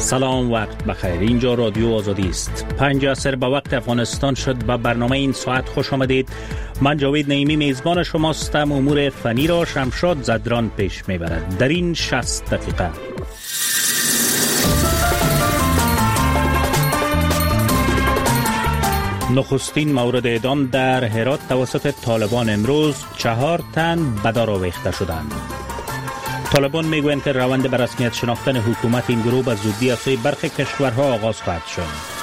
سلام، وقت بخیر. اینجا رادیو آزادی است. 5 عصر به وقت افغانستان شد. به برنامه این ساعت خوش آمدید. من جاوید نعیمی میزبان شماستم. امور فنی را شمشاد زدران پیش میبرد در این 60 دقیقه. نخستین مورد اعدام در هرات توسط طالبان امروز 4 تن به دار آویخته شدند. طالبان میگویند که روند به رسمیت شناختن حکومت این گروه به زودی از سوی برخی کشورها آغاز خواهد شد.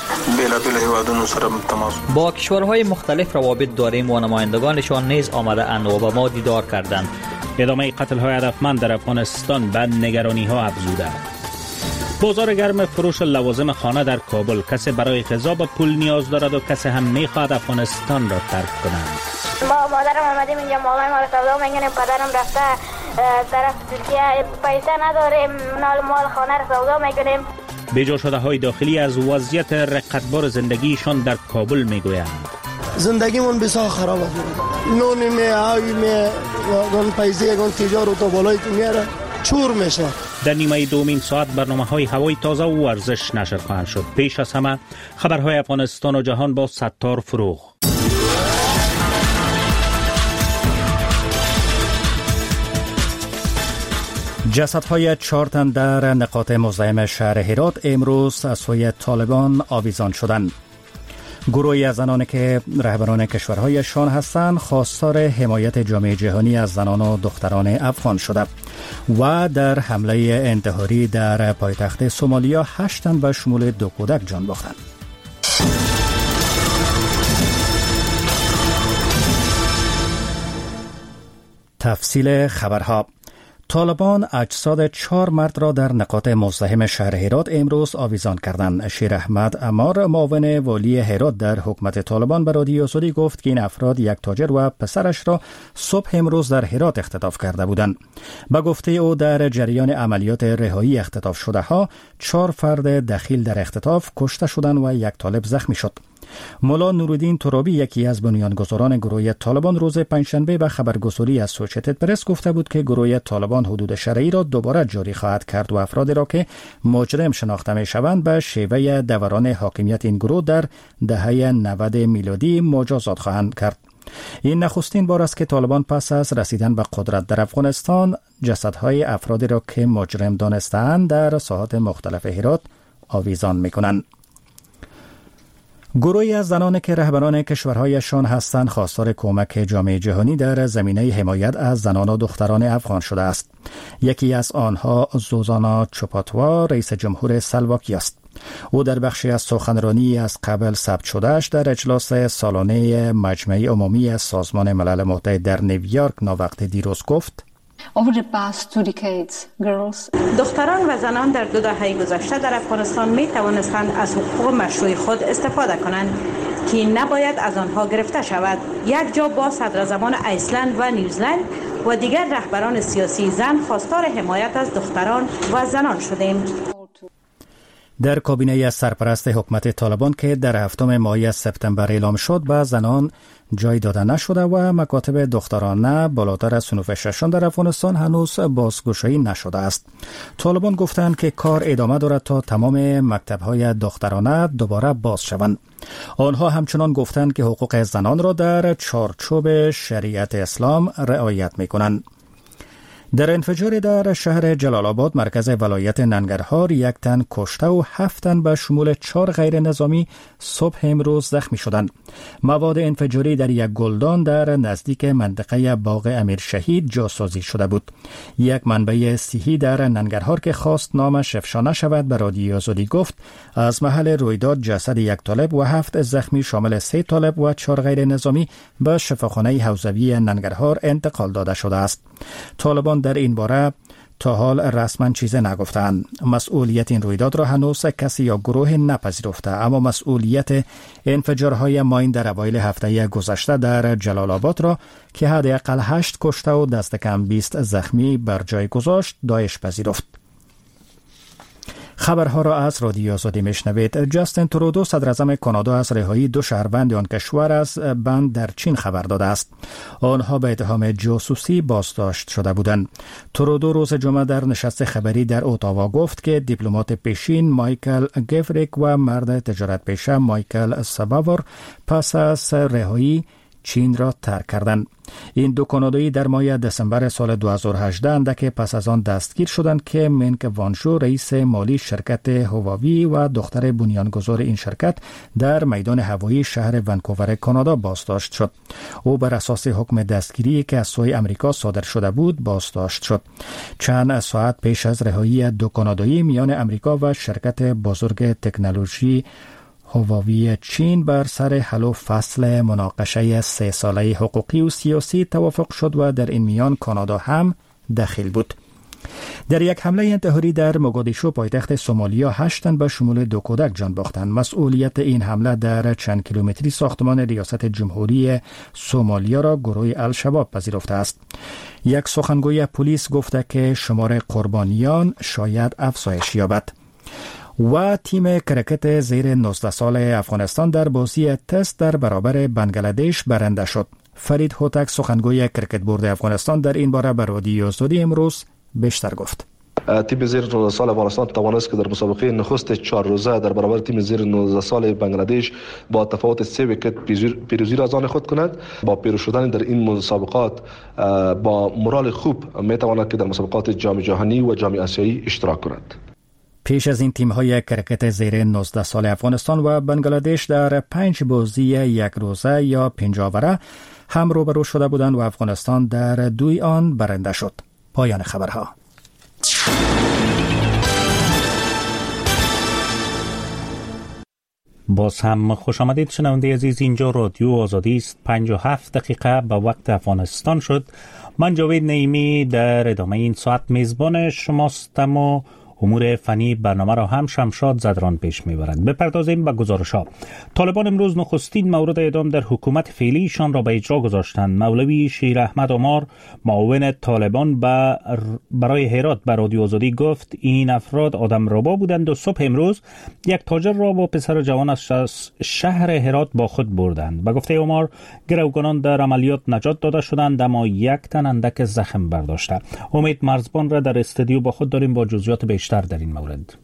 با کشورهای مختلف روابط داریم و نمایندگانشان نیز آمده اند و با ما دیدار کردند. ادامه قتل‌های هدفمند در افغانستان به نگرانی‌ها افزوده. بازار گرم فروش لوازم خانه در کابل. کسی برای غذا به پول نیاز دارد و کسی هم میخواهد افغانستان را ترک کنند. ما مادرم آمدیم اینجا، مالای ما را سودا میگنیم، پدرم رفته طرف ترکیه، پیسه نداریم، مال خانه را سودا میکنیم. بیجا شده های داخلی از وضعیت رقتبار زندگیشان در کابل میگویند. زندگیمون بسیار خراب است. نونی می آبی می گون پیسه گون تجارت و بالایی که میاره چور میشه. در نیمه دومین ساعت برنامه‌های هوای تازه و ورزش نشر خواهند شد. پیش از همه خبرهای افغانستان و جهان با ستار فروغ. جسدهای 4 تن در نقاط مزاحم شهر هرات امروز از سوی طالبان آویزان شدند. گروهی از زنانی که رهبران کشورهایشان هستند خواستار حمایت جامعه جهانی از زنان و دختران افغان شده و در حمله انتحاری در پایتخت سومالیا 8 تن به شمول 2 کودک جان باختند. تفصیل خبرها. طالبان اجساد 4 مرد را در نقاط مزاحم شهر هرات امروز آویزان کردند. شیر احمد عمار، معاون والی هرات در حکومت طالبان، به رادیو آزادی گفت که این افراد یک تاجر و پسرش را صبح امروز در هرات اختطاف کرده بودند. به گفته او در جریان عملیات رهایی اختطاف شده ها 4 فرد دخیل در اختطاف کشته شدند و 1 طالب زخمی شد. مولا نورالدین ترابی، یکی از بنیانگذاران گروه طالبان، روز پنجشنبه به خبرگزاری از اسوشیتد پرس گفته بود که گروه طالبان حدود شرعی را دوباره جاری خواهد کرد و افرادی را که مجرم شناخته می شوند به شیوه دوران حاکمیت این گروه در دهه 90 میلادی مجازات خواهند کرد. این نخستین بار است که طالبان پس از رسیدن به قدرت در افغانستان جسدهای افرادی را که مجرم دانسته‌اند در ساحات مختلف هرات آویزان می کنند. گروهی از زنان که رهبران کشورهایشان هستند خواستار کمک جامعه جهانی در زمینه حمایت از زنان و دختران افغان شده است. یکی از آنها زوزانا چوپاتوا، رئیس جمهور سلواکی است. او در بخشی از سخنرانی از قبل ثبت شدهش در اجلاس سالانه مجمع عمومی سازمان ملل متحد در نیویورک ناوقت دیروز گفت: دختران و زنان در 2 دهه گذشته در افغانستان می توانستند از حقوق مشروع خود استفاده کنند که نباید از آنها گرفته شود. یک جا با صدراعظمان ایسلند و نیوزلند و دیگر رهبران سیاسی زن خواستار حمایت از دختران و زنان شدیم. در کابینه سرپرست حکومت طالبان که در 7 ماه سپتامبر اعلام شد به زنان جای داده نشده و مکاتب دخترانه بالاتر از صنوف 6 در افغانستان هنوز بازگشایی نشده است. طالبان گفتند که کار ادامه دارد تا تمام مکتب‌های دخترانه دوباره باز شوند. آنها همچنان گفتند که حقوق زنان را در چارچوب شریعت اسلام رعایت می‌کنند. در انفجار در شهر جلال آباد مرکز ولایت ننگرهار 1 تن کشته و 7 تن به شمول 4 غیر نظامی صبح امروز زخمی شدند. مواد انفجاری در یک گلدان در نزدیک منطقه باغ امیر شهید جاسازی شده بود. یک منبع صحی در ننگرهار که خواست نامش افشا نشود به رادیو آزادی گفت از محل رویداد جسد 1 طالب و 7 زخمی شامل 3 طالب و 4 غیر نظامی به شفاخانه حوزوی ننگرهار انتقال داده شده است. طالبان در این باره تا حال رسما چیزی نگفتند. مسئولیت این رویداد را هنوز کسی یا گروه نپذیرفته، اما مسئولیت انفجارهای ماین در اوایل هفته گذشته در جلال آباد را که حداقل 8 کشته و دست کم 20 زخمی بر جای گذاشت داعش پذیرفت. خبرها را از رادیو آزادی میشنوید. جاستین ترودو صدر اعظم کانادا از رهایی 2 شهروند آن کشور از بند در چین خبر داده است. آنها به اتهام جاسوسی بازداشت شده بودند. ترودو روز جمعه در نشست خبری در اتاوا گفت که دیپلمات پیشین مایکل گفریک و مرد تجارت پیشه مایکل ساباور پس از رهایی چین را ترک کردند. این 2 کانادایی در ماه دسامبر سال 2018 اندک پس از آن دستگیر شدند که منک وانشو رئیس مالی شرکت هواوی و دختر بنیانگذار این شرکت در میدان هوایی شهر ونکوور کانادا بازداشت شد. او بر اساس حکم دستگیری که از سوی امریکا صادر شده بود بازداشت شد. چند ساعت پیش از رهایی 2 کانادایی میان امریکا و شرکت بزرگ تکنولوژی هواوی چین بر سر حل و فصل مناقشه 3 ساله حقوقی و سیاسی توافق شد و در این میان کانادا هم دخیل بود. در یک حمله انتحاری در موگادیشو پایتخت سومالیا 8 تن به شمول 2 کودک جان باختند. مسئولیت این حمله در چند کیلومتری ساختمان ریاست جمهوری سومالیا را گروه الشباب پذیرفته است. یک سخنگوی پلیس گفته که شمار قربانیان شاید افزایش یابد. و تیم کرکت زیر 19 سال افغانستان در بازی تست در برابر بنگلادش برنده شد. فرید هوتک سخنگوی کرکت بورد افغانستان در این باره به رادیو آزادی امروز بیشتر گفت. تیم زیر 19 سال افغانستان توانست که در مسابقه نخست 4 روزه در برابر تیم زیر 19 سال بنگلادش با تفاوت 3 ویکت پیروزی را از آن خود کند. با پیروز شدن در این مسابقات با مورال خوب می تواند که در مسابقات جام جهانی و جام آسیایی اشتراک کند. پیش از این تیم‌های کرکت زیر 19 سال افغانستان و بنگلادش در 5 بازی 1 روزه یا 5 آوره هم روبرو شده بودند و افغانستان در 2 آن برنده شد. پایان خبرها. باز هم خوش آمدید شنونده عزیز. اینجا رادیو آزادی است. 57 دقیقه به وقت افغانستان شد. من جاوید نعیمی در ادامه این ساعت میزبان شماستم و امور فنی برنامه را هم شمشاد زدران پیش میبرد. بپردازیم به گزارش‌ها. طالبان امروز نخستین مورد اعدام در حکومت فعلیشان را به اجرا گذاشتند. مولوی شیر احمد عمار معاون طالبان برای هرات به رادیو آزادی گفت این افراد آدمربا بودند و صبح امروز یک تاجر را با پسر جوان از شهر هرات با خود بردند. به گفته عمار گروگانان در عملیات نجات داده شدند اما 1 تن اندک زخم برداشته. امید مرزبان را در استودیو با خود داریم با جزئیات بیشتر در این مورد.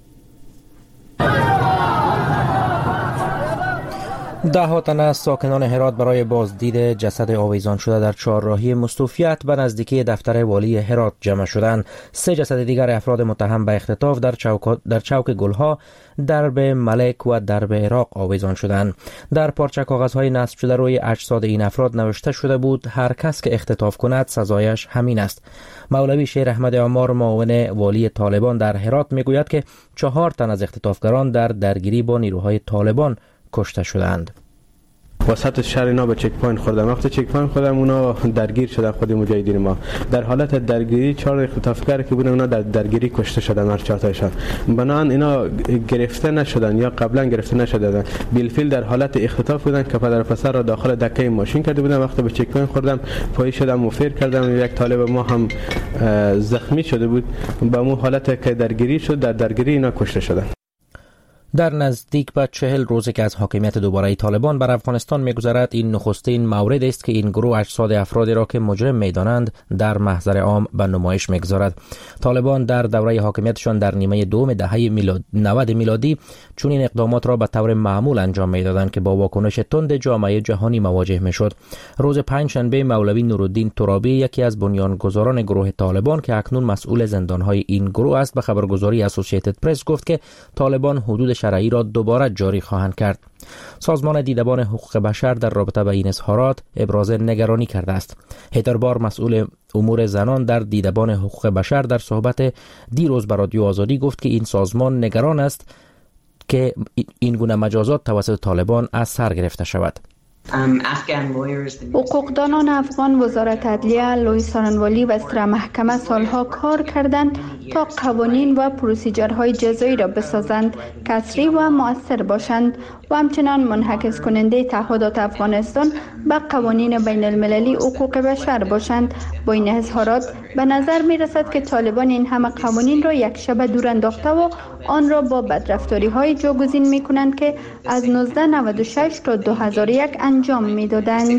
10 تن از ساکنان هرات برای بازدید جسد آویزان شده در چهارراهی مستوفیت به نزدیکی دفتر والی هرات جمع شدند. 3 جسد دیگر افراد متهم به اختطاف در چوک گلها، درب ملک و درب عراق آویزان شدند. در پارچه کاغذهای نصب شده روی اجساد این افراد نوشته شده بود هر کس که اختطاف کند سزایش همین است. مولوی شیر احمد عمار معاون والی طالبان در هرات میگوید که 4 تن از اختطافگران در درگیری با نیروهای طالبان کشته شدند. وسط شهر اینا به چک پوینت خوردن. وقتی چک پوینت خوردن اونا درگیر شدن. خود مجاهدین ما در حالت درگیری 4 اختطافگر که بودن اونا در درگیری کشته شدن. هر 4 تاشون بنان اینا گرفته نشدن یا قبلا گرفته نشدن. بالفعل در حالت اختطاف بودن که پدر پسر را داخل دکه ماشین کرده بودن. وقتی به چک پوینت خوردن پای شدم و فیر کردن. یک طالب ما هم زخمی شده بود. با مو حالت که درگیری شد در درگیری اینا کشته شدن. در نزدیک به 40 روزه که از حاکمیت دوباره طالبان بر افغانستان می‌گذرد این نخستین مورد است که این گروه اجساد افرادی را که مجرم می‌دانند در محضر عام به نمایش می‌گذارد. طالبان در دوره حاکمیتشان در نیمه دوم دهه 90 میلادی چون این اقدامات را به طور معمول انجام می‌دادند که با واکنش تند جامعه جهانی مواجه می‌شد. روز پنجشنبه مولوی نورالدین ترابی یکی از بنیانگذاران گروه طالبان که اکنون مسئول زندان‌های این گروه است به خبرگزاری اسوسییتد پرس گفت که طالبان حدود شرعی را دوباره جاری خواهند کرد. سازمان دیدبان حقوق بشر در رابطه با این اظهارات ابراز نگرانی کرده است. هیدربار مسئول امور زنان در دیدبان حقوق بشر در صحبت دیروز با رادیو آزادی گفت که این سازمان نگران است که این گونه مجازات توسط طالبان از سر گرفته شود. حقوقدانان افغان، وزارت عدلیه، لوی سارنوالی و استرا محکمه سالها کار کردند تا قوانین و پروسیجرهای جزایی را بسازند که عصری و مؤثر باشند و همچنان منعکس کننده تعهدات افغانستان به قوانین بین المللی حقوق بشر باشند. با این اظهارات به نظر می رسد که طالبان این همه قوانین را یک شب دور انداخته و آن را با بدرفتاری های جاگزین می کنند که از 1996 تا 2001 انجام می دادند.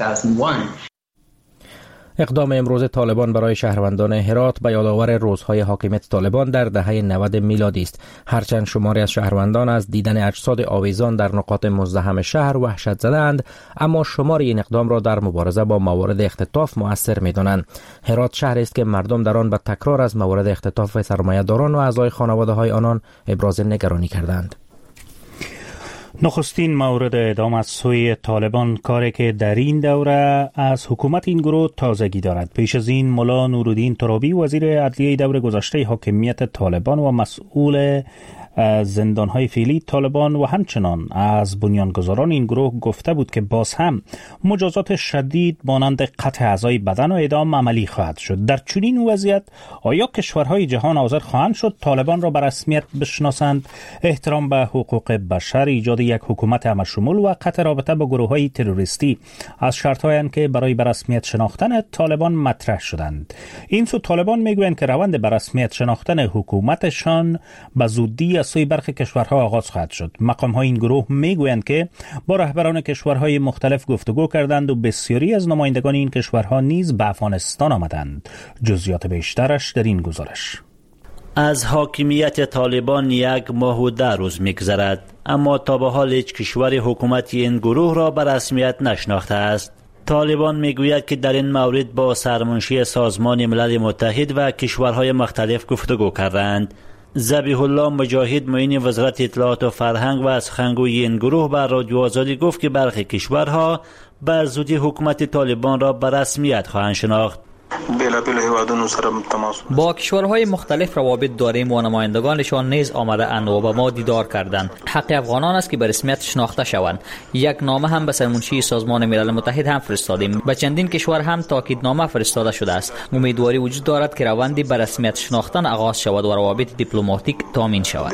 اقدام امروز طالبان برای شهروندان هرات به یادآور روزهای حاکمیت طالبان در دهه 90 میلادی است. هرچند شماری از شهروندان از دیدن اجساد آویزان در نقاط مزدحم شهر وحشت زدند، اما شماری این اقدام را در مبارزه با موارد اختطاف مؤثر می‌دانند. هرات شهری است که مردم در آن به تکرار از موارد اختطاف سرمایه‌داران و اعضای خانواده‌های آنان ابراز نگرانی کردند. نخستین مورد اعدام از سوی طالبان، کاری که در این دوره از حکومت این گروه تازگی دارد. پیش از این ملا نورالدین ترابی، وزیر عدلیه دور گذشته حاکمیت طالبان و مسئول زندانهای فعلی طالبان و همچنان از بنیانگذاران این گروه گفته بود که باز هم مجازات شدید مانند قطع اعضای بدن و اعدام عملی خواهد شد. در چنین وضعیت آیا کشورهای جهان حاضر خواهند شد طالبان را به رسمیت بشناسند؟ احترام به حقوق بشر، ایجاد یک حکومت همشمول و قطع رابطه با گروه‌های تروریستی از شرط‌هایی که برای به رسمیت شناختن طالبان مطرح شدند. این سو طالبان میگویند که روند به رسمیت شناختن حکومتشان به زودی سوی برخی کشورها آغاز خواهد شد. مقام‌های این گروه میگویند که با رهبران کشورهای مختلف گفتگو کردند و بسیاری از نمایندگان این کشورها نیز به افغانستان آمدند. جزئیات بیشترش در این گزارش. از حاکمیت طالبان 1 ماه و 10 روز می‌گذرد، اما تا به حال هیچ کشور حکومتی این گروه را به رسمیت نشناخته است. طالبان میگوید که در این مورد با سرمنشی سازمان ملل متحد و کشورهای مختلف گفتگو کردند. ذبیح الله مجاهد، معین وزارت اطلاعات و فرهنگ و سخنگوی این گروه، بر رادیو آزادی گفت که برخی کشورها به زودی حکومت طالبان را به رسمیت خواهند شناخت. با کشورهای مختلف روابط داریم و نمایندگانشان نیز آمده اند و با ما دیدار کردند. حق افغانان است که به رسمیت شناخته شوند. یک نامه هم به سرمنشی سازمان ملل متحد هم فرستادیم. به چندین کشور هم تاکیدنامه فرستاده شده است. امیدواری وجود دارد که روندی به رسمیت شناختن آغاز شود و روابط دیپلماتیک تامین شود.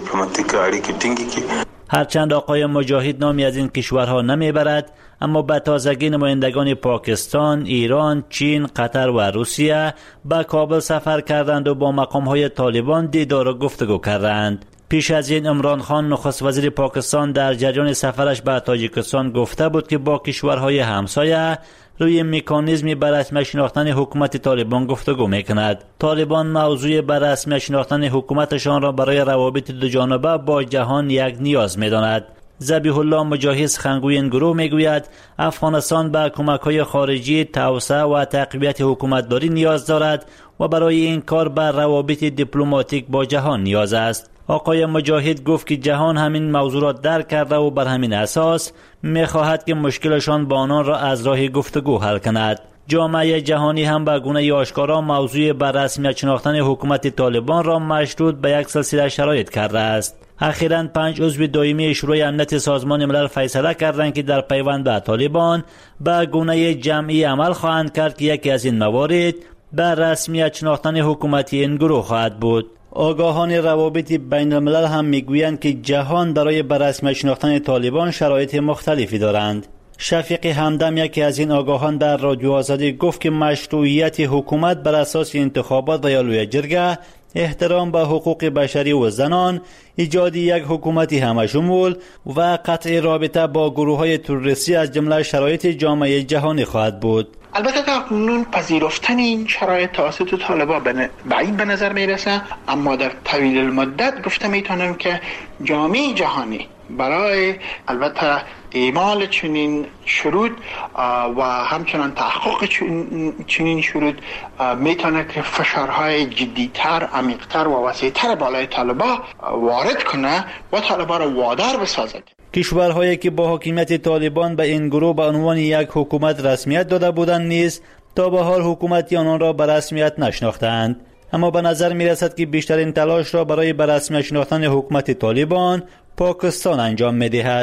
هرچند آقای مجاهد نامی از این کشورها نمیبرد، اما به تازگی نمایندگان پاکستان، ایران، چین، قطر و روسیه به کابل سفر کردند و با مقام‌های طالبان دیدار و گفتگو کردند. پیش از این عمران خان، نخست وزیر پاکستان، در جریان سفرش به تاجیکستان گفته بود که با کشورهای همسایه روی مکانیزمی به رسمیت شناختن حکومت طالبان گفتگو میکند. طالبان موضوع به رسمیت شناختن حکومتشان را برای روابط دوجانبه با جهان یک نیاز میداند. ذبیح الله مجاهد، سخنگوی این گروه، میگوید افغانستان به کمک‌های خارجی، توسعه و تقویت حکومتداری نیاز دارد و برای این کار به روابط دیپلماتیک با جهان نیاز است. آقای مجاهد گفت که جهان همین موضوع را درک کرده و بر همین اساس می‌خواهد که مشکلشان با آنان را از راه گفتگو حل کند. جامعه جهانی هم به گونه آشکارا موضوع به رسمیت شناختن حکومت طالبان را مشروط به یک سلسله شرایط کرده است. اخیراً 5 عضو دائمی شورای امنیت سازمان ملل فیصله کردند که در پیوند به طالبان به گونه جمعی عمل خواهند کرد که یکی از این موارد به رسمیت شناختن حکومت این گروه خواهد بود. آگاهان روابط بین الملل هم میگویند که جهان برای به رسمیت شناختن طالبان شرایط مختلفی دارند. شفیق همدم، یکی از این آگاهان، در رادیو آزادی گفت که مشروعیت حکومت بر اساس انتخابات و یا لوی جرگه، احترام به حقوق بشری و زنان، ایجاد یک حکومتی همشمول و قطع رابطه با گروه‌های تروریستی از جمله شرایط جامعه جهانی خواهد بود. البته در قانون پذیرفتن این شرایط توسط طالبان بعید به نظر میرسه، اما در طویل المدت گفته میتونم که جامعه جهانی برای البته اعمال چنین شروط و همچنان تحقق چنین شروط میتونه که فشارهای جدیتر، عمیقتر و وسیعتر بالای طالبان وارد کنه و طالبان را وادار بسازد. کشورهایی که با حاکمیت طالبان به این گروه به عنوان یک حکومت رسمیت داده بودند نیز تا به حال حکومتی آنان را به رسمیت نشناختند. اما به نظر می رسد که بیشترین تلاش را برای به رسمیت شناختن حکومت طالبان پاکستان انجام می دهد.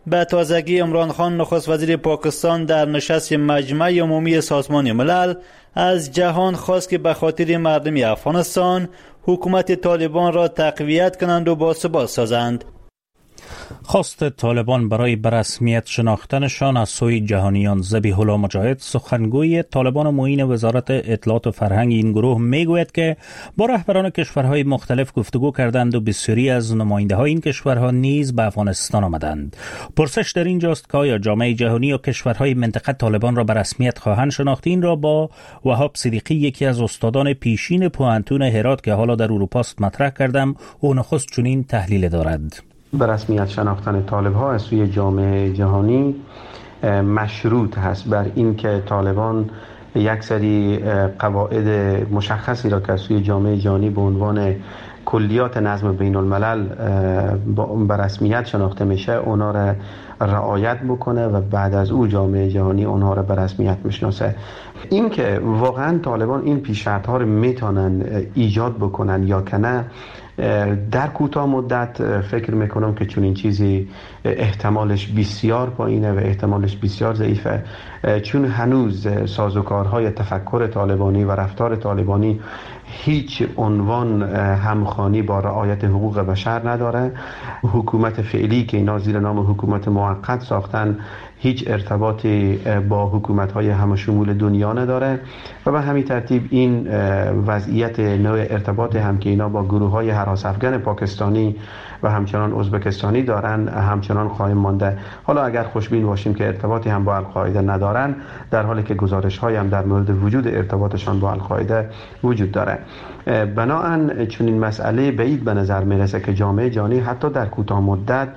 به تازگی عمران خان نخست وزیر پاکستان در نشست مجمع عمومی سازمان ملل از جهان خواست که به خاطر مردم افغانستان حکومت طالبان را تقویت کنند و باثبات سازند. خواست طالبان برای برسمیت شناختنشان از سوی جهانیان. ذبیح الله مجاهد سخنگوی طالبان و معین وزارت اطلاعات و فرهنگ این گروه میگوید که با رهبران کشورهای مختلف گفتگو کردند و بسیاری از نماینده های این کشورها نیز به افغانستان آمدند. پرسش در اینجاست که آیا جامعه جهانی و کشورهای منطقه طالبان را به رسمیت خواهند شناخت؟ این را با وهاب صدیقی، یکی از استادان پیشین پوهنتون هرات که حالا در اروپا است، مطرح کردم. او نخست چنین تحلیل دارد. به رسمیت شناختن طالب‌ها از سوی جامعه جهانی مشروط هست بر این که طالبان یک سری قواعد مشخصی را که از سوی جامعه جهانی به عنوان کلیات نظم بین الملل به رسمیت شناخته میشه اونا را رعایت بکنه و بعد از او جامعه جهانی اونها را به رسمیت میشناسه. این که واقعا طالبان این پیش‌شرط‌ها رو میتونن ایجاد بکنن یا که نه، در کوتاه مدت فکر میکنم که چون این چیزی احتمالش بسیار پایینه و احتمالش بسیار ضعیفه، چون هنوز سازوکارهای تفکر طالبانی و رفتار طالبانی هیچ عنوان همخوانی با رعایت حقوق بشر نداره. حکومت فعلی که اینا زیر نام حکومت موقت ساختن هیچ ارتباطی با حکومت‌های همشمول دنیا نداره و به همین ترتیب این وضعیت نوع ارتباط هم که اینا با گروه‌های هراس افغان پاکستانی و همچنان ازبکستانی دارن همچنان خواهیم مانده. حالا اگر خوشبین باشیم که ارتباطی هم با القاعده ندارن، در حالی که گزارش‌های هم در مورد وجود ارتباطشان با القاعده وجود داره. بنابراین چون این مسئله بعید به نظر میرسه که جامعه جهانی حتی در کوتاه مدت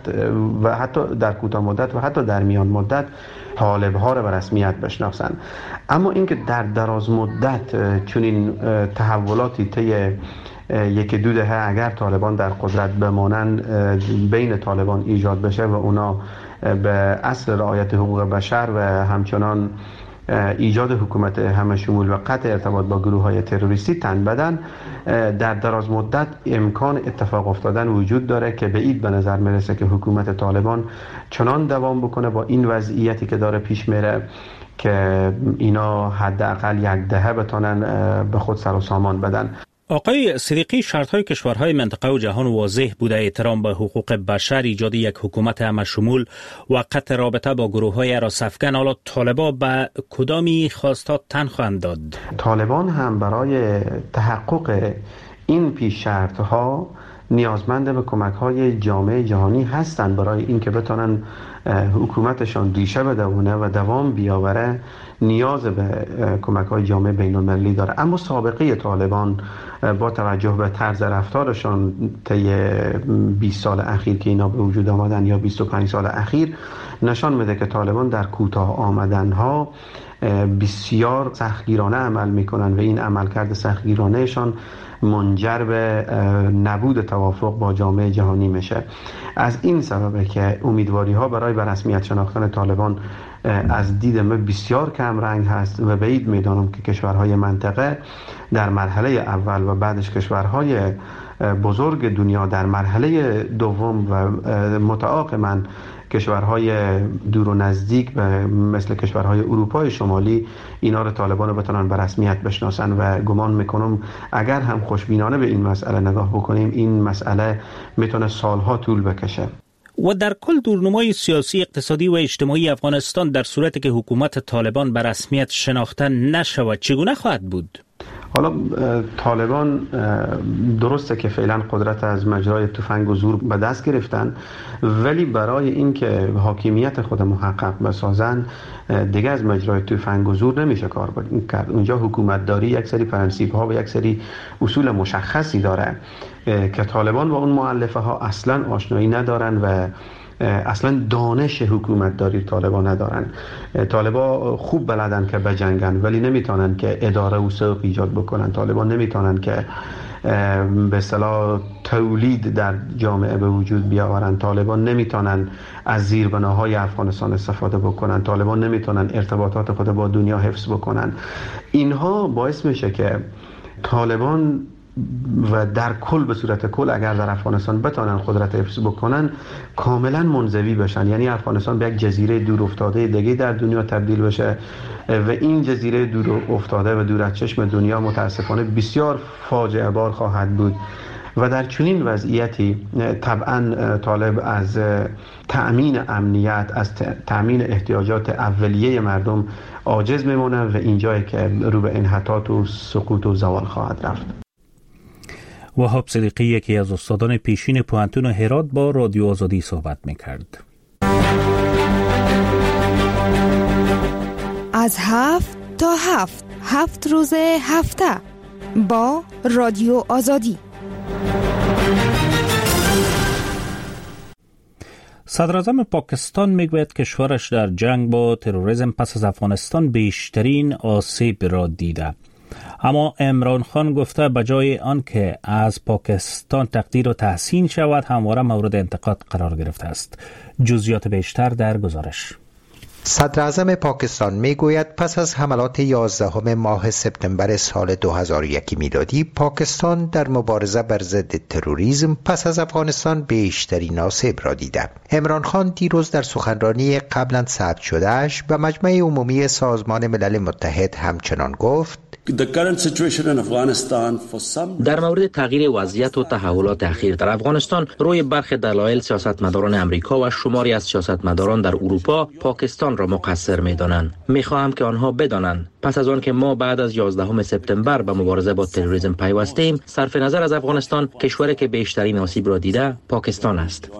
و حتی در میان مدت طالب‌ها را به رسمیت بشناسن. اما اینکه در دراز مدت چون این تحولاتی طی یکی دو دهه اگر طالبان در قدرت بمانن بین طالبان ایجاد بشه و اونا به اصل رعایت حقوق بشر و همچنان ایجاد حکومت همه شمول و قطع ارتباط با گروه‌های تروریستی تن بدن، در دراز مدت امکان اتفاق افتادن وجود داره که بعید به نظر میرسه که حکومت طالبان چنان دوام بکنه با این وضعیتی که داره پیش میره که اینا حداقل یک دهه بتونن به خود سر و سامان بدن. آقای صدیقی، شرط‌های کشورهای منطقه و جهان واضح بوده: احترام به حقوق بشر، ایجاد یک حکومت همشمول و قطع رابطه با گروه‌های هراس افغان. حالا طالبان به کدامی خواستات تن خواهند داد؟ طالبان هم برای تحقق این پیش شرط‌ها نیازمند به کمک‌های جامعه جهانی هستند برای اینکه بتونن حکومتشان ریشه بدونه و دوام بیاوره. نیاز به کمک‌های جامعه بین‌المللی داره. اما سابقه طالبان با توجه به طرز رفتارشان طی 20 سال اخیر که اینا به وجود آمدن یا 25 سال اخیر نشان میده که طالبان در کوتاه آمدنها بسیار سختگیرانه عمل میکنن و این عملکرد سختگیرانهشان منجر به نبود توافق با جامعه جهانی میشه. از این سببه که امیدواری ها برای به رسمیت شناختن طالبان از دید من بسیار کم رنگ هست و بعید میدانم که کشورهای منطقه در مرحله اول و بعدش کشورهای بزرگ دنیا در مرحله دوم و متعاقباً کشورهای دور و نزدیک مثل کشورهای اروپای شمالی اینا رو طالبان بتونن به رسمیت بشناسن و گمان میکنم اگر هم خوشبینانه به این مسئله نگاه بکنیم این مسئله میتونه سالها طول بکشه. و در کل دورنمای سیاسی، اقتصادی و اجتماعی افغانستان در صورتی که حکومت طالبان به رسمیت شناخته نشود چگونه خواهد بود؟ حالا طالبان درسته که فعلا قدرت از مجرای تفنگ و زور به دست گرفتن، ولی برای اینکه حاکمیت خود محقق بسازن دیگه از مجرای تفنگ و زور نمیشه کار کرد. اونجا حکومت داری یک سری پرنسیپ ها و یک سری اصول مشخصی داره که طالبان و اون مؤلفه ها اصلا آشنایی ندارن و اصلا دانش حکومت داری طالبان ندارن. طالبان خوب بلدن که بجنگن ولی نمیتونن که اداره و سوق ایجاد بکنن. طالبان نمیتونن که به اصطلاح تولید در جامعه به وجود بیاورن. طالبان نمیتونن از زیربناهای افغانستان استفاده بکنن. طالبان نمیتونن ارتباطات خود با دنیا حفظ بکنن. اینها باعث میشه که طالبان و در کل به صورت کل اگر در افغانستان بتانن قدرت حفظ بکنن کاملا منزوی بشن، یعنی افغانستان به یک جزیره دور افتاده دیگه در دنیا تبدیل بشه و این جزیره دور افتاده و دور از چشم دنیا متاسفانه بسیار فاجعه بار خواهد بود و در چنین وضعیتی طبعا طالب از تأمین امنیت، از تأمین احتیاجات اولیه مردم عاجز میمونه و اینجایی که رو به انحطاط و سقوط و زوال خواهد رفت. وهاب صدیقی یکی از استادان پیشین پوهنتون هرات با رادیو آزادی صحبت میکرد. از 7 تا 7 روز هفته با رادیو آزادی. صدراعظم پاکستان میگوید کشورش در جنگ با تروریسم پس از افغانستان بیشترین آسیب را دیده. اما عمران خان گفته بجای آن که از پاکستان تقدیر و تحسین شود همواره مورد انتقاد قرار گرفته است. جزئیات بیشتر در گزارش. صدراعظم پاکستان میگوید پس از حملات 11 ماه سپتامبر سال 2001 میلادی پاکستان در مبارزه بر ضد تروریسم پس از افغانستان بیشترین آسیب را دیده. عمران خان دیروز در سخنرانی قبلا ثبت شده‌اش به مجمع عمومی سازمان ملل متحد همچنان گفت در مورد تغییر وضعیت و تحولات اخیر در افغانستان روی برخی دلایل سیاستمداران امریکا و شماری از سیاستمداران در اروپا پاکستان را مقصر می‌دانند. می‌خواهم که آنها بدانند پس از آن که ما بعد از 11 سپتامبر به مبارزه با تروریسم پیوستیم، صرف نظر از افغانستان کشوری که بیشترین آسیب را دیده پاکستان است.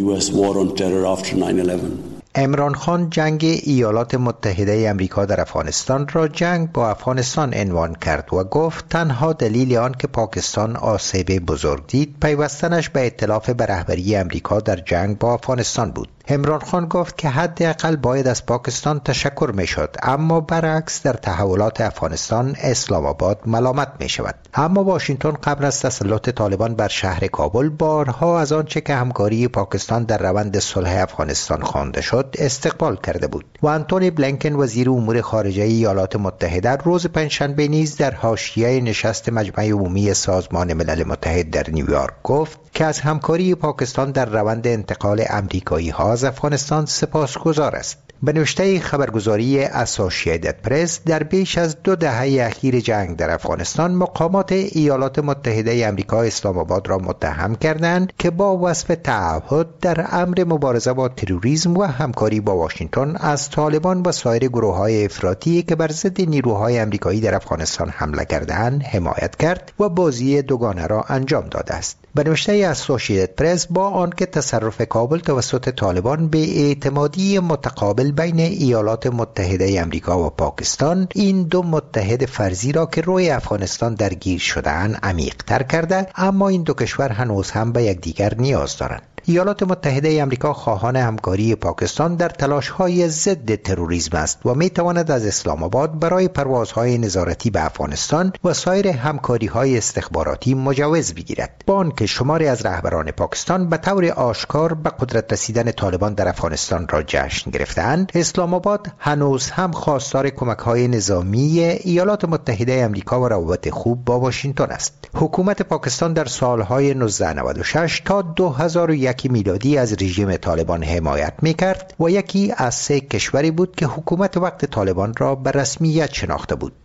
عمران خان جنگ ایالات متحده امریکا در افغانستان را جنگ با افغانستان عنوان کرد و گفت تنها دلیل آن که پاکستان آسیب بزرگ دید پیوستنش به ائتلاف به رهبری امریکا در جنگ با افغانستان بود. عمران خان گفت که حداقل باید از پاکستان تشکر می شد، اما برعکس در تحولات افغانستان اسلام آباد ملامت می شود. اما واشنگتن قبل از تسلط طالبان بر شهر کابل بارها از آنچه که همکاری پاکستان در روند صلح افغانستان خوانده شد استقبال کرده بود و آنتونی بلینکن وزیر امور خارجه ایالات متحده روز پنجشنبه نیز در حاشیه نشست مجمع عمومی سازمان ملل متحد در نیویورک گفت که از همکاری پاکستان در روند انتقال امریکایی ها از افغانستان سپاسگزار است. به نوشته خبرگزاری اسوسییتد پرس در بیش از 2 دهه اخیر جنگ در افغانستان مقامات ایالات متحده امریکا اسلام آباد را متهم کردند که با وصف تعهد در امر مبارزه با تروریسم و همکاری با واشنگتن از طالبان و سایر گروه‌های افراطی که بر ضد نیروهای امریکایی در افغانستان حمله کردند حمایت کرد و بازی دوگانه را انجام داده است. به نوشته اسوسییتد پرس با آنکه تصرف کابل توسط طالبان به اعتمادی متقابل بین ایالات متحده امریکا و پاکستان این دو متحد فرضی را که روی افغانستان درگیر شده‌اند عمیق‌تر کرده، اما این دو کشور هنوز هم به یکدیگر نیاز دارند. ایالات متحده آمریکا خواهان همکاری پاکستان در تلاش‌های ضد تروریسم است و می‌تواند از اسلام آباد برای پروازهای نظارتی به افغانستان و سایر همکاری‌های استخباراتی مجوز بگیرد. با آنکه شماری از رهبران پاکستان به طور آشکار به قدرت رسیدن طالبان در افغانستان را جشن گرفته‌اند، اسلام آباد هنوز هم خواستار کمک‌های نظامی ایالات متحده آمریکا و روابط خوب با واشنگتن است. حکومت پاکستان در سال‌های 1996 تا 2001 میلادی از رژیم طالبان حمایت می‌کرد و یکی از 3 کشوری بود که حکومت وقت طالبان را به رسمیت شناخته بود.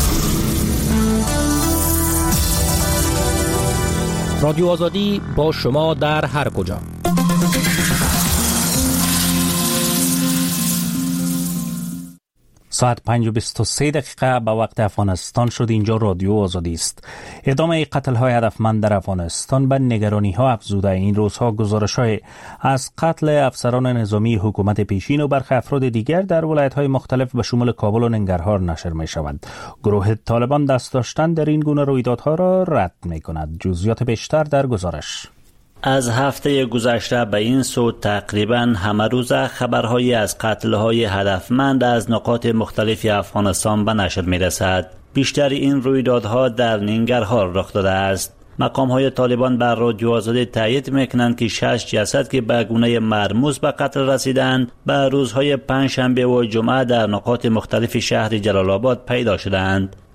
رادیو آزادی با شما در هر کجا. ساعت 5:23 به وقت افغانستان شد. اینجا رادیو آزادی است. ادامه قتل‌های هدفمند در افغانستان به نگرانی‌ها افزوده. این روزها گزارش‌های از قتل افسران نظامی حکومت پیشین و برخی افراد دیگر در ولایت‌های مختلف به شمول کابل و ننگرهار نشر می‌شود. گروه طالبان دست داشتن در این گونه رویدادها را رد می‌کند. جزئیات بیشتر در گزارش. از هفته گذشته به این سو تقریباً همه روز خبرهایی از قتل‌های هدفمند از نقاط مختلف افغانستان به نشر می‌رسد. بیشتر این رویدادها در ننگرهار رخ داده است. مقام‌های طالبان بر رادیو آزادی تایید می‌کنند که 6 جسد که به گونه مرموز به قتل رسیدند به روزهای پنجشنبه و جمعه در نقاط مختلف شهر جلال آباد پیدا شدند.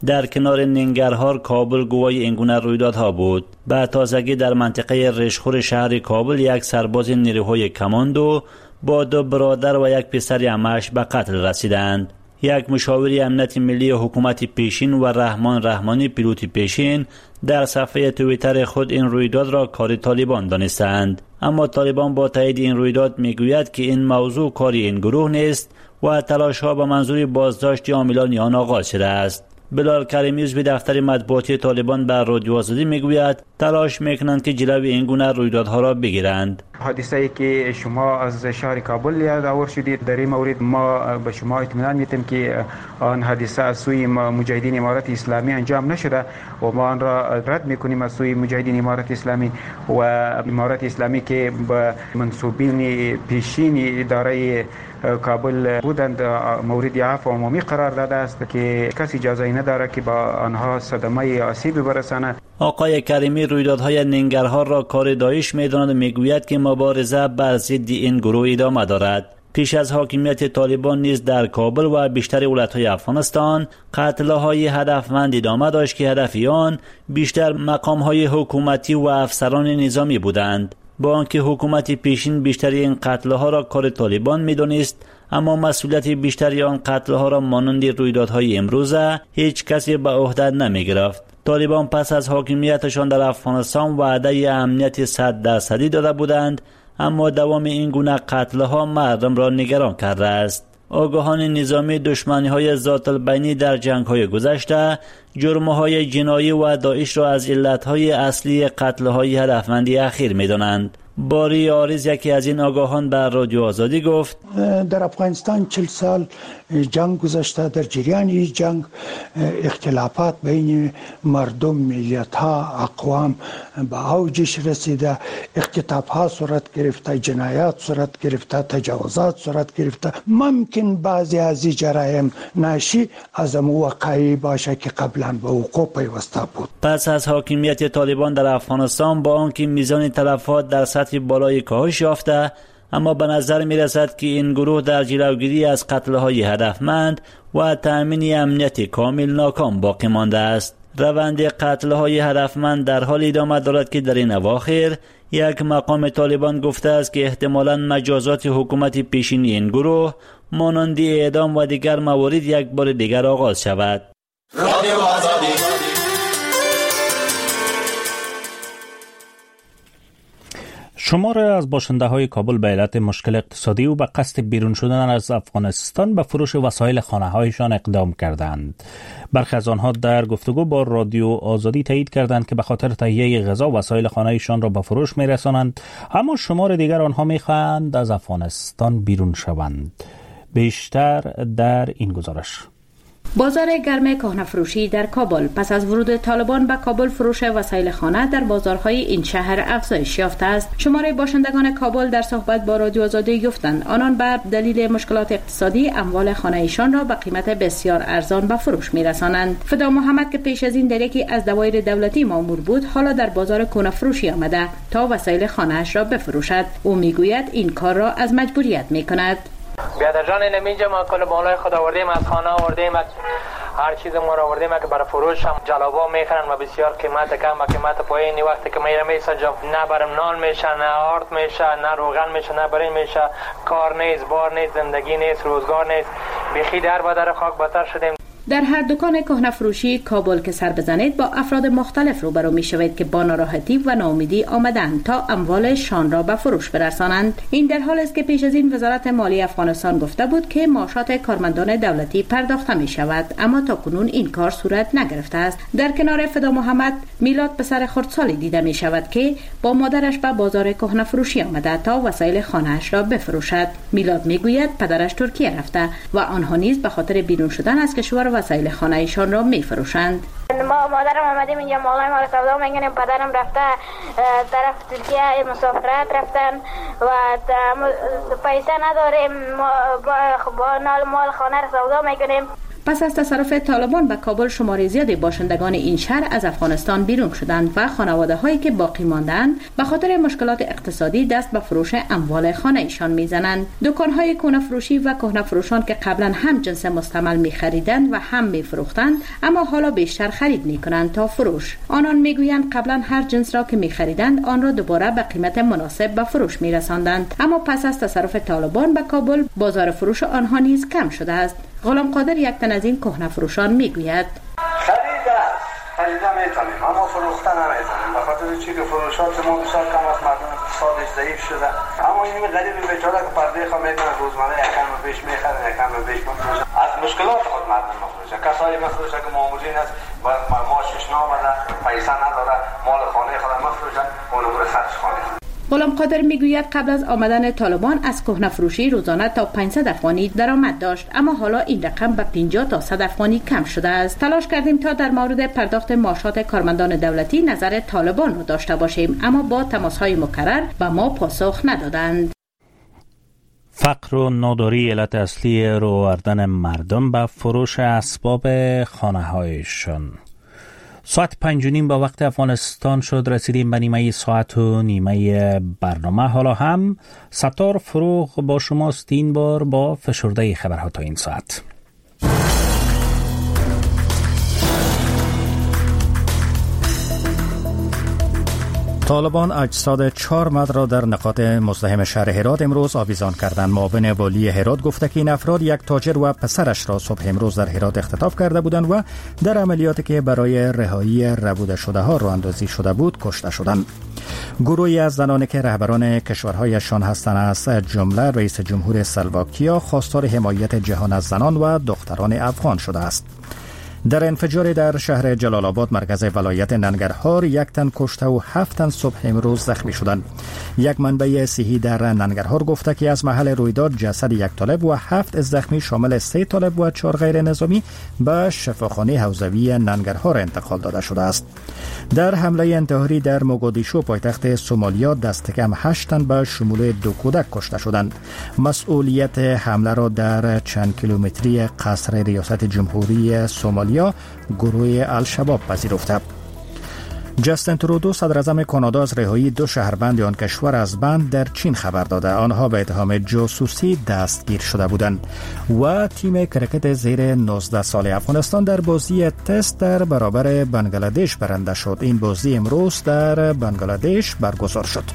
در کنار ننگرهار کابل گواه این گونه رویدادها بود. به تازگی در منطقه رشخور شهر کابل یک سرباز نیروهای کماندو با 2 برادر و 1 پسر عمه‌اش به قتل رسیدند. یک مشاوری امنیت ملی حکومت پیشین و رحمان رحمانی پیلوت پیشین در صفحه توییتر خود این رویداد را کار طالبان دانستند. اما طالبان با تایید این رویداد میگوید که این موضوع کاری این گروه نیست و تلاش‌ها به منظور بازداشت عاملان آن آغاز شده است. بلال کریمی عضو دفتر مطبوعاتی طالبان بر رادیو آزادی میگوید تلاش میکنند که جلوی این گونه رویدادها را بگیرند. حادثه‌ای که شما از شهر کابل یادآور شدید، در این مورد ما به شما اطمینان میدیم که آن حادثه از سوی مجاهدین امارت اسلامی انجام نشده و ما آن را رد میکنیم از سوی مجاهدین امارت اسلامی و امارت اسلامی که به منصوبین پیشین اداره کابل بودند مورد عفو عمومی قرار داده است که کسی اجازه نداره که با آنها صدمه آسیبی برساند. آقای کریمی رویدادهای ننگرهار را کار داعش می‌داند و میگوید که مبارزه بر ضد این گروه ادامه دارد. پیش از حاکمیت طالبان نیز در کابل و بیشتر ولایت‌های افغانستان قتل‌های هدفمند ادامه داشت که هدف آن بیشتر مقام‌های حکومتی و افسران نظامی بودند. با آنکه حکومت پیشین بیشتر این قتل‌ها را کار طالبان می‌دانست، اما مسئولیت بیشتری آن قتل‌ها را مانند رویدادهای امروزه هیچ کسی به عهده نمی‌گرفت. طالبان پس از حاکمیتشان در افغانستان وعده امنیت 100% داده بودند، اما دوام این گونه قتل‌ها مردم را نگران کرده است. آگاهان نظامی دشمنی‌های ذات البینی در جنگ‌های گذشته جرم‌های جنایی و داعش را از علت‌های اصلی قتل‌های هدفمندی اخیر می‌دانند. باری آریز یکی از این آگاهان بر رادیو آزادی گفت در افغانستان 40 سال جنگ گذشته. در جریان این جنگ اختلافات بین مردم، ملیت‌ها، اقوام به اوجش رسیده، اختطاف‌ها صورت گرفته، جنایات صورت گرفته، تجاوزات صورت گرفته. ممکن بعضی از این جرایم ناشی از وقایعی باشه که قبلا به وقوع پیوسته بود. پس از حاکمیت طالبان در افغانستان با آنکه میزان تلفات در سطح بالای کاهش یافته، اما به نظر می رسد که این گروه در جلوگیری از قتل‌های هدفمند و تأمین امنیت کامل ناکام باقی مانده است. روند قتل‌های هدفمند در حال ادامه دارد که در این اواخر یک مقام طالبان گفته است که احتمالاً مجازات حکومت پیشین این گروه مانند اعدام و دیگر موارد یک بار دیگر آغاز شود. شمار از باشنده های کابل به علت مشکل اقتصادی و به قصد بیرون شدن از افغانستان به فروش وسایل خانه هایشان اقدام کردند. برخی از آنها در گفتگو با رادیو آزادی تایید کردند که به خاطر تهیه غذا وسایل خانه هایشان را به فروش می رسانند، اما شمار دیگر آنها می خواهند از افغانستان بیرون شوند. بیشتر در این گزارش. بازار گرم کهنه‌فروشی در کابل پس از ورود طالبان به کابل فروش وسایل خانه در بازارهای این شهر افزایش یافته است. شماره باشندگان کابل در صحبت با رادیو آزادی گفتند آنان به دلیل مشکلات اقتصادی اموال خانه‌ایشان را به قیمت بسیار ارزان به فروش می‌رسانند. فدا محمد که پیش از این در یکی از دوایر دولتی مأمور بود، حالا در بازار کهنه‌فروشی آمده تا وسایل خانه‌اش را بفروشد. او می‌گوید این کار را از مجبوریت می‌کند. بیادر جان اینجا ما کل بالای خود آوردیم، از خانه آوردیم، هر چیز ما را آوردیم که برای فروش هم جلابا میخرن و بسیار قیمت کم و قیمت پایینی. وقتی که میرم اینجا نه برم نان میشه، نه آرد میشه، نه روغن میشه، نه برین میشه، کار نیست، بار نیست، زندگی نیست، روزگار نیست. بیخی در و در خاک بتر شدیم. در هر دکان کهنه‌فروشی کابل که سر بزنید با افراد مختلف روبرو می‌شوید که با ناراحتی و ناامیدی آمدند تا اموالشان را به فروش برسانند. این در حالی است که پیش از این وزارت مالی افغانستان گفته بود که معاشات کارمندان دولتی پرداخته می‌شود، اما تاکنون این کار صورت نگرفته است. در کنار فدا محمد میلاد پسر خردسالی دیده می‌شود که با مادرش به بازار کهنه‌فروشی آمده تا وسایل خانه‌اش را بفروشد. میلاد می‌گوید پدرش ترکیه رفته و آنها نیز به خاطر بیرون شدن از کشور وسایل خانه ایشان را میفروشند. ما مادرم آمدیم اینجا مالای ما را سودا میکنیم، پدرم رفته طرف ترکیه مسافرت رفتن و پیسه نداریم، با مال خانه را سودا میکنیم. پس از تصرف طالبان به کابل شمار زیادی باشندگان این شهر از افغانستان بیرون شدند و خانواده هایی که باقی ماندند به خاطر مشکلات اقتصادی دست به فروش اموال خانه ایشان میزنند. دکان های کهنه فروشی و کهنه فروشان که قبلا هم جنس مستعمل می خریدند و هم می فروختند اما حالا بیشتر خرید می کنند تا فروش. آنان می گویند قبلا هر جنس را که می خریدند آن را دوباره به قیمت مناسب به فروش می رساندند، اما پس از تصرف طالبان به کابل بازار فروش آنها نیز کم شده است. غلام قادر یک تن از این کهنه فروشان میگوید خریده میتونیم اما فروخته نمیتونیم به خاطر چی که فروشات ما بسیار کم است، مردم اقتصادش ضعیف شده. اما این غریب بیچاره که پرده خو میکنه روزمره یکم بیش میخره یکم بیش میفروشه، از مشکلات خود مردم میفروشه. کسایی میفروشه که مامورین است و معاشش نامده، پیسه نداره، مال خانه خود میفروشه، اون امور خرج خانه. غلام قادر میگوید قبل از آمدن طالبان از کهنه فروشی روزانه تا 500 افغانی درآمد داشت، اما حالا این رقم به 50 تا 100 افغانی کم شده است. تلاش کردیم تا در مورد پرداخت معاشات کارمندان دولتی نظر طالبان را داشته باشیم، اما با تماس‌های مکرر به ما پاسخ ندادند. فقر و ناداری علت اصلی رو آوردن مردم به فروش اسباب خانه‌هایشان. ساعت 5:30 به وقت افغانستان شد. رسیدیم به نیمه ساعت و نیمه برنامه. حالا هم ستار فروغ با شماست، این بار با فشرده خبرها تا این ساعت. طالبان اجساد 4 مرد را در نقاط مزدحم شهر هرات امروز آویزان کردند. معاون والی هرات گفته که این افراد یک تاجر و پسرش را صبح امروز در هرات اختطاف کرده بودند و در عملیاتی که برای رهایی ربوده شده ها راه اندازی شده بود کشته شدند. گروهی از زنانی که رهبران کشورهایشان هستند از جمله رئیس جمهور اسلواکیا خواستار حمایت جهان از زنان و دختران افغان شده است. در انفجار در شهر جلال آباد مرکز ولایت ننگرهار 1 تن کشته و 7 تن صبح امروز زخمی شدند. یک منبع صحی در ننگرهار گفته که از محل رویداد جسد 1 طالب و 7 زخمی شامل 3 طالب و 4 غیر نظامی به شفاخانه حوزوی ننگرهار انتقال داده شده است. در حمله انتحاری در موگادیشو پایتخت سومالیا دست کم 8 تن به شمول 2 کودک کشته شدند. مسئولیت حمله را در چند کیلومتری قصر ریاست جمهوری سومالیا گروه الشباب پذیرفته. جاستین ترودو صدر اعظم کانادا از رهایی 2 شهروند آن کشور از بند در چین خبر داده. آنها به اتهام جاسوسی دستگیر شده بودند. و تیم کرکت زیر 19 سال افغانستان در بازی تست در برابر بنگلادش برنده شد. این بازی امروز در بنگلادش برگزار شد.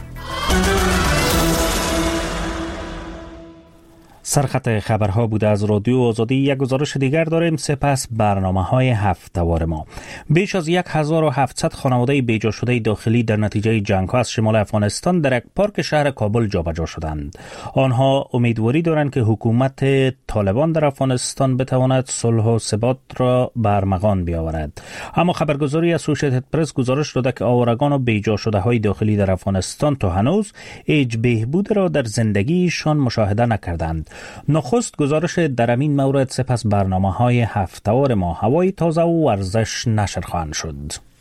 سرخط خبرها بوده از رادیو آزادی. یک گزارش دیگر داریم، سپس برنامه‌های هفته‌وار ما. بیش از 1700 خانواده بیجا شده داخلی در نتیجه جنگ‌ها از شمال افغانستان در یک پارک شهر کابل جابجا شدند. آنها امیدواری دارند که حکومت طالبان در افغانستان بتواند صلح و ثبات را به ارمغان بیاورد. اما خبرگزاری اسوسییتد پرس گزارش داده که آوارگان و بیجا شده‌های داخلی در افغانستان تا هنوز هیچ بهبود را در زندگیشان مشاهده نکردند. نخست گزارش در این مورد، سپس برنامه‌های هفته‌وار ما، هوای تازه و ورزش نشر خواهند شد.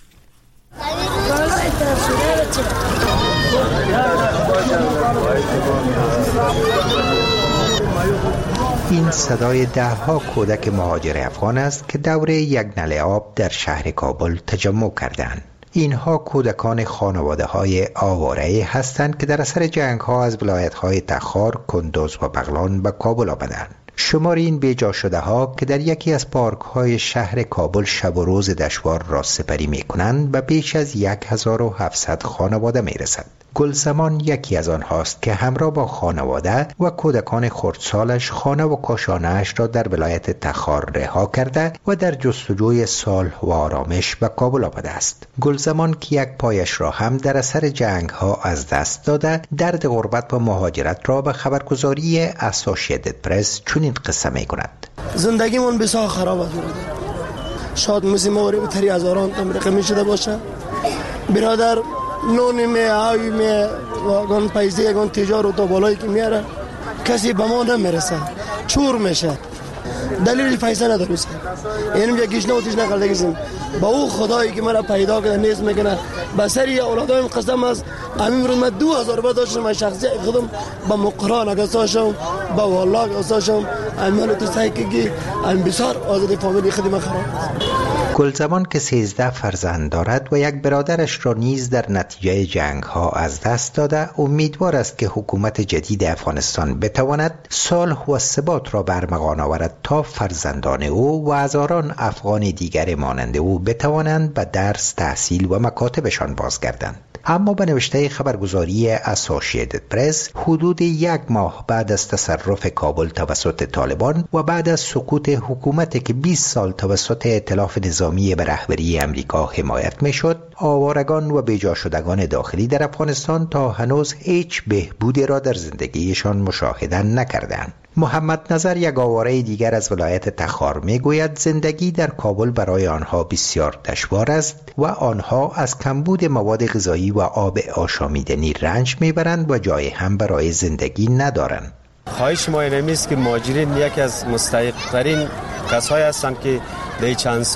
این صدای 10 کودک مهاجر افغان است که دور یک نله آب در شهر کابل تجمع کردند. اینها کودکان خانواده‌های آواره هستند که در اثر جنگ‌ها از ولایت‌های تخار، کندوز و بغلان به کابل آمدند. شمار این بیجا شده ها که در یکی از پارک های شهر کابل شب و روز دشوار را سپری می کنند و بیش از 1700 خانواده می رسد. گلزمان یکی از آنهاست که همراه با خانواده و کودکان خردسالش خانه و کاشانه‌اش را در ولایت تخار رها کرده و در جستجوی صلح و آرامش به کابل آمده است. گلزمان که یک پایش را هم در اثر جنگ ها از دست داده، درد غربت و مهاجرت را به خبرگزاری اسوسییتد پرس چنین قصه می کند. زندگیمون بسیار خراب است. شاید مثل موری به تری هزاران تمریق می شده باشه. برادر نونی می آوی می گون پیزی گون تجار و تو بالایی که میاره کسی به ما نمیرسه، چور میشه. دلیل پیسه نداریم. اینم یکیش نه اوتیش نخوردگیسم. با او خدایی که مرا پیدا کرده نیست میکنه. به سری اولادایم قسم است. همین روز من 2000 روپیه داشتم. من شخصی خودم با مقران اگستاشم با والله اگستاشم. همین تو سایکی هم بسیار آزادی فامیلی خدمت خراب. گلزمان که 13 فرزند دارد و یک برادرش را نیز در نتیجه جنگ ها از دست داده، امیدوار است که حکومت جدید افغانستان بتواند صلح و ثبات را برمغان آورد تا فرزندان او و هزاران افغان دیگر مانند او بتوانند به درس، تحصیل و مکاتبشان بازگردند. اما به نوشته خبرگزاری اسوسییتد پرس، حدود 1 ماه بعد از تصرف کابل توسط طالبان و بعد از سقوط حکومتی که 20 سال توسط ائتلاف نظامی به رهبری امریکا حمایت میشد، آوارگان و بیجا شدگان داخلی در افغانستان تا هنوز هیچ بهبودی را در زندگیشان مشاهده نکردند. محمد نظر، یک آواره دیگر از ولایت تخار، میگوید زندگی در کابل برای آنها بسیار دشوار است و آنها از کمبود مواد غذایی و آب آشامیدنی رنج میبرند و جای هم برای زندگی ندارند. خواهش ما این است که مهاجرین یکی از مستحق‌ترین کسایی هستند که در چند